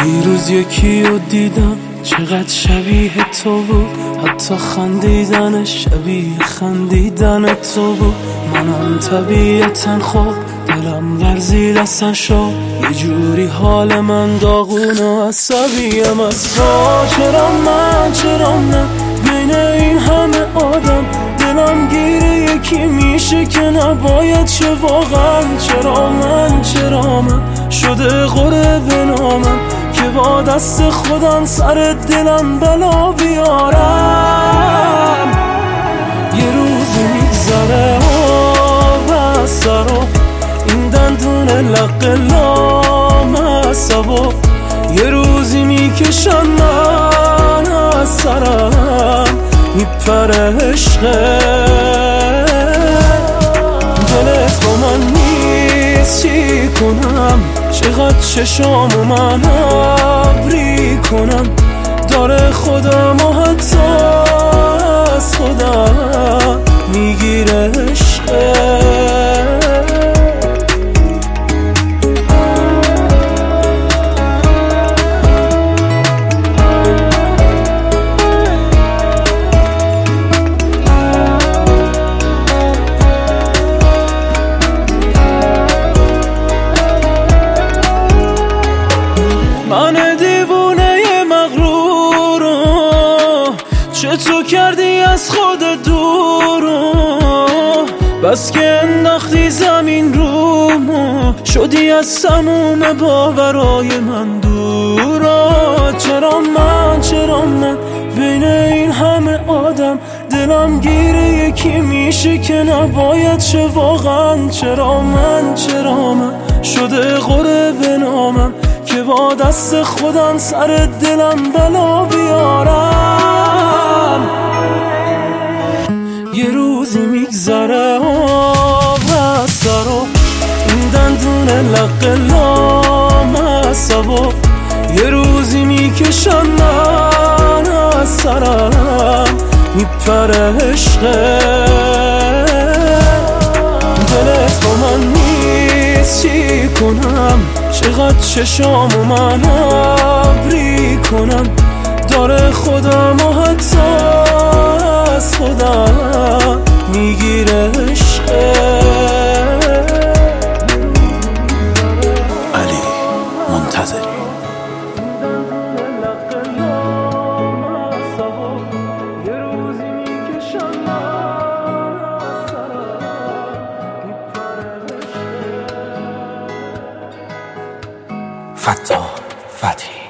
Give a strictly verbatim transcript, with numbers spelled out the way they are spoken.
دیروز یکی رو دیدم چقدر شبیه تو بود، حتی خندیدنش شبیه خندیدن تو بود. منم طبیعتا خوب دلم ورزید اصلا شد، یه جوری حال من داغون و عصبیم از تو. چرا من چرا من بین این همه آدم دلم گیره یکی میشه که نباید شه واقعا. چرا من چرا من شده قره به نامم که با دست خودم سر دلم بلا بیارم. یه روزی میگذره آب از سرا این دندون لق لامصبا، یه روزی میکشم من از سرم میپره عشقه. دلت با من نیست چی کنم، چقدر چشامو من ابری کنم، داره خودم و حتی از خودم میگیره عشقه. من دیوونه مغرورو چطور کردی از خودت دورو، بس که انداختی زمین رومو شدی از سموم باورای من دورا. چرا من چرا من بین این همه آدم دلم گیره یکی میشه که نباید شه واقعا. چرا من چرا من شده قره به نامم که با دست خودم سر دلم بلا بیارم. یه روزی میگذره آب از سرا این دندون لق لامصبا، یه روزی میکشم من از سرم میپره عشقه. دلت با من نیست چی کنم، چقدر چشامو من ابری کنم، داره خودم و حتی از خودم میگیره عشقه. علی منتظری. فتاح فتحی.